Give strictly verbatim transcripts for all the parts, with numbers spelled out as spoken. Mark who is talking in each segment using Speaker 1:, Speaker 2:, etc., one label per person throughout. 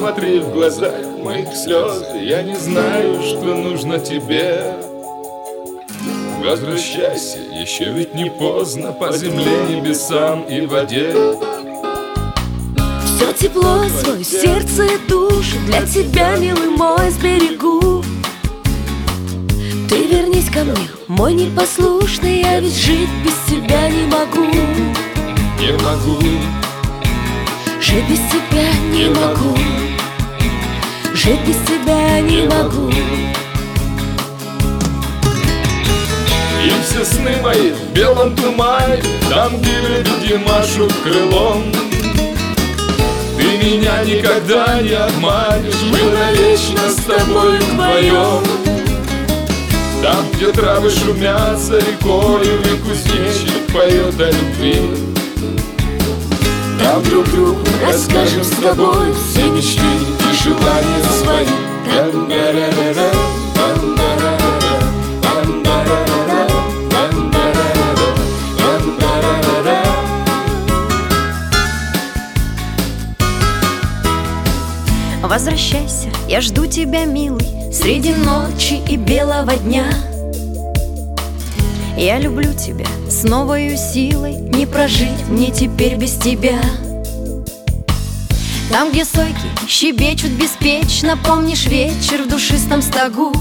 Speaker 1: Посмотри в глазах моих слез, я не знаю, что нужно тебе. Возвращайся, еще ведь не поздно, по земле, небесам и воде.
Speaker 2: Все тепло свое сердце и душу для тебя, милый мой, сберегу. Ты вернись ко мне, мой непослушный, я ведь жить без тебя не могу.
Speaker 1: Не могу,
Speaker 2: жить без тебя не, не могу. Жить без тебя не, не могу. могу.
Speaker 1: И все сны мои в белом тумане, там, где люди машут крылом. Ты меня никогда не обманешь, мы навечно с тобою вдвоем. Там, где травы шумятся рекою, и кузнечик поет о любви. Там друг другу расскажем с тобой все мечты и желания свои.
Speaker 2: Возвращайся, я жду тебя, милый, среди ночи и белого дня. Я люблю тебя с новою силой, не прожить мне теперь без тебя. Там, где сойки щебечут беспечно, помнишь вечер в душистом стогу.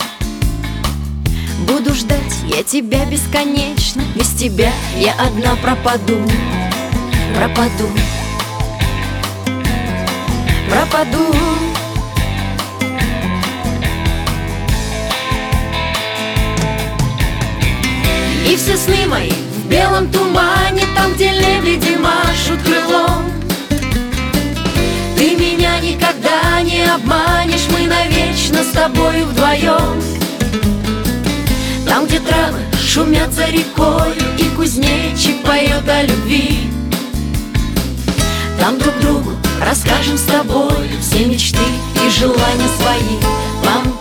Speaker 2: Буду ждать я тебя бесконечно, без тебя я одна пропаду. Пропаду, пропаду. И все сны мои в белом тумане, там, где лебеди машут крылом. Ты меня никогда не обманешь, мы навечно с тобою вдвоем. Там, где травы шумятся рекой, и кузнечик поет о любви. Там друг другу расскажем с тобой все мечты и желания свои. Пам